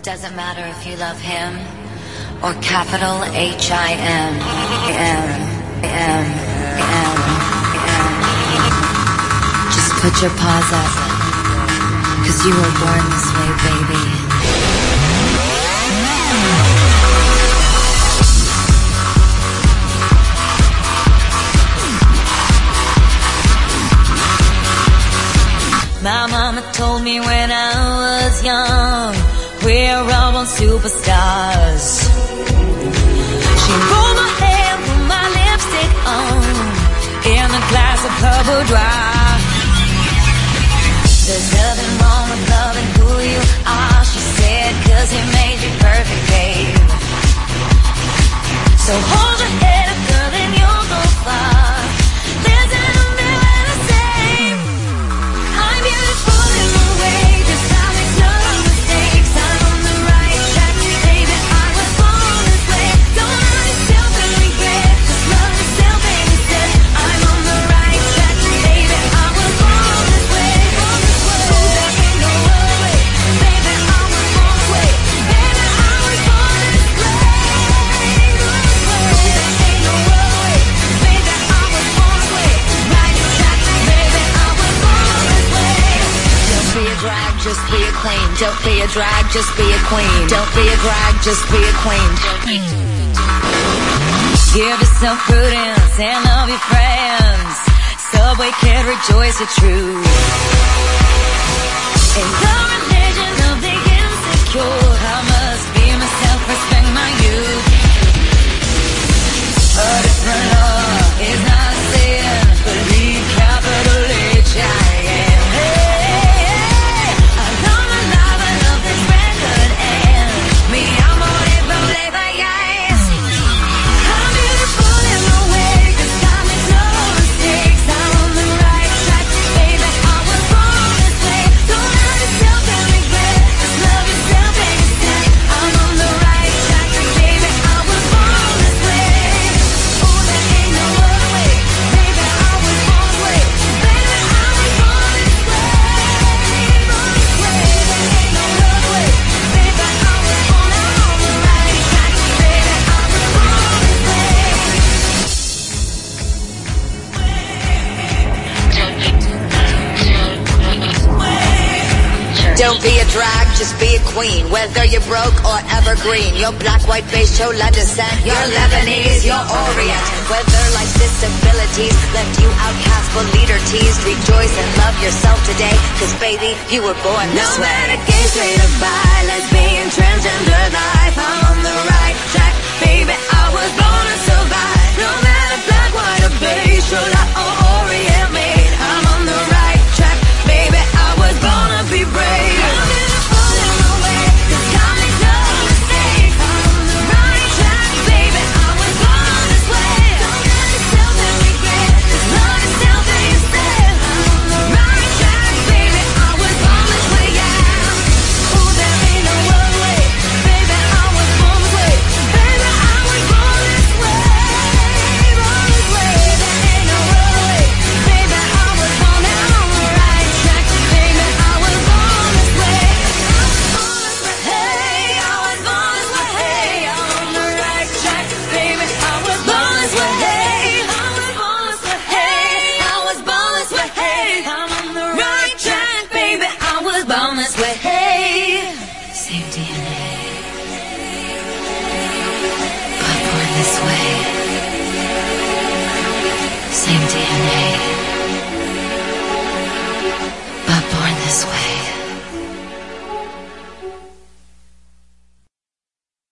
Doesn't matter if you love him or capital H-I-M. Just put your paws up, 'cause you were born this way, baby. My mama told me when I was young, we're all born superstars. She rolled my hair, put my lipstick on, in a glass of her boudoir. There's nothing wrong with loving who you are, she said, 'cause he made you perfect, babe. So hold your head up, girl, and you'll go far. Listen to me when I say, I'm beautiful in my way, just I make no mistakes. I'm on the right track, baby, I was born this way. Don't hurt yourself and regret, just love yourself instead. I'm on the right track, baby, I was born this way. Oh, there ain't no other way, baby, I was born this way. Baby, I was born this way. There ain't no other way, baby, I was born this way. Right track, baby, I was born this way. Don't be a drag, just be a queen. Don't be a drag, just be a queen. Don't be a drag, just be a queen. Give yourself prudence and love your friends. Subway kid, rejoice the truth. In the religion of the insecure, I must be myself, respect my youth. A different law is not a sin, believe capital H-I-M. I love my life, I love this record, and me, I'm on it, baby, yes. I'm beautiful in my way, 'cause I make no mistakes. I'm on the right track, baby, I was born this way. Don't hurt yourself and regret, just love yourself instead. I'm on the right track, baby, I was born this way. Oh, there ain't no other way, baby, I was born this way. Baby, I was born this way. There ain't no other way, baby, I was born. I'm on the right track, baby, I was born this way. Don't be a drag, just be a queen. Whether you're broke or evergreen, you're black, white, beige, chola descent, you're Lebanese, you're Orient. Whether life's disabilities left you outcast but leader teased, rejoice and love yourself today, 'cause baby, you were born this way. No matter gay, straight or bi, lesbian, transgender life, I'm on the right track, baby, I was born to survive. No matter black, white or beige, chola or Orient made, I'm on the right track, baby, I was born to be brave. I'm beautiful in my way, 'cause I make no mistakes. I'm on the right track, baby, I was born this way. Don't hurt yourself and regret, just love yourself instead. I'm on the right track, baby, I was born this way, yeah. Oh, there ain't no other way, baby, I was born this way. Baby, I was born this way. Born this way, there ain't no other way, baby, I was born. I'm on the right track, baby, I was born this way. Hey, I was born this way. Hey, I'm on the right track, baby, I was born this way. Hey, I was born this way. Hey, I was born this way. Hey, I'm on the right track, baby, I was born this way. Hey, same DNA.